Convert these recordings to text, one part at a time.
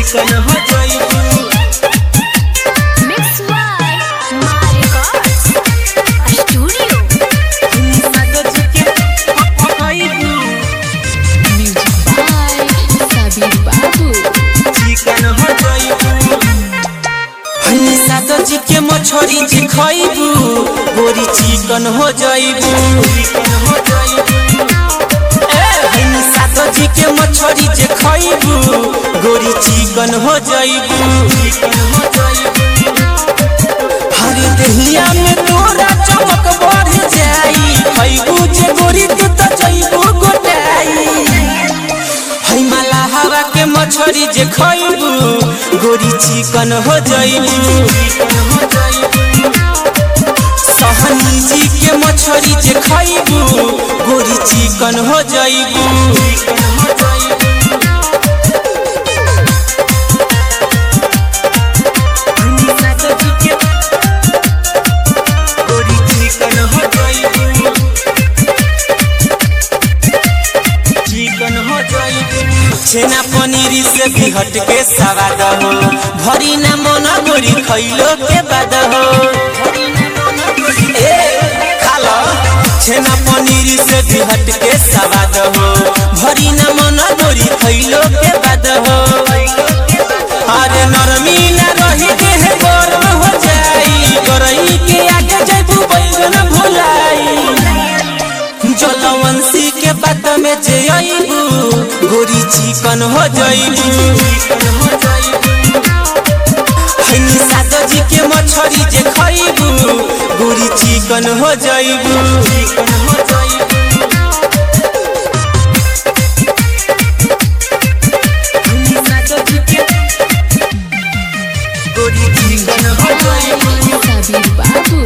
चिकन हो जाइबू। Mix by My Records Studio. सातो जी के खाइबू। Music by Sabir Babu. चिकन हो जाइबू। हनी सातो जी के मछरी जे खाइबू गोरी चिकन हो जाइबू। हनी सातो जी के मछरी जे खाइबू गोरी चिकन हो जाइबू। हर दहिया में तोरा चमक बढ़ जाई खाइबू जे गोरी तू तो जाइबू गोटाई। हई माला हवा के मछरी जे खाइबू गोरी चिकन हो जाइबू। सहनी जी के मछरी जे खाइबू गोरी चिकन हो जाइबू। गोरी चिकन हो जाइबू। चिकन हो जाइबू। छेना पनीर से भी हट के सवाद हो भरी ना मन गोरी खैलो के बाद हो। खालो छेना पनीर से भी हट के सवाद हो भरी ना मन गोरी खैलो के बाद हो। अरे नरमी ना रही देह गरम हो जाई गरई के आगे जाइबू बैगन भुलाई। जलवंशी के बात में जे आइबू गोरी चिकन हो जाइबू। हनी सातो जी के मछरी जे खाइबू गोरी चिकन हो जाइबू। हनी सातो जी के गोरी चिकन हो जाइबू। Sabir Babu.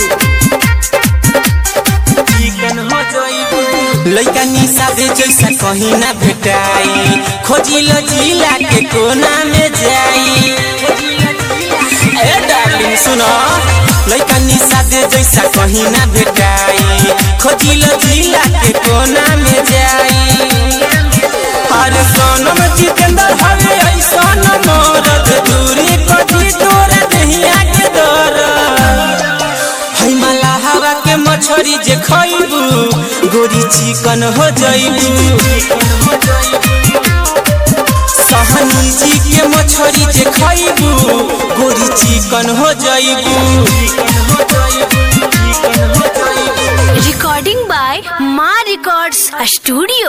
चिकन हो जाइबू। लइका निसाबे जैसा कहीं ना भेटाई खोजिल जिला के कोना में जाई। ए डार्लिंग सुनो लइका निसाबे जैसा कहीं ना भेटाई खोजिल जिला के कोना में जाई। अरे सोनम जितेंद्र हवे ऐसा न मरद दूरी कभी तोरा दहिया के दर्द। हई माला हवा के मछरी जे खाइबू गोरी चिकन हो जाइबू। सहनी जी के मछरी जे खाइबू गोरी चिकन हो जाइबू। Recording by My Records Studio.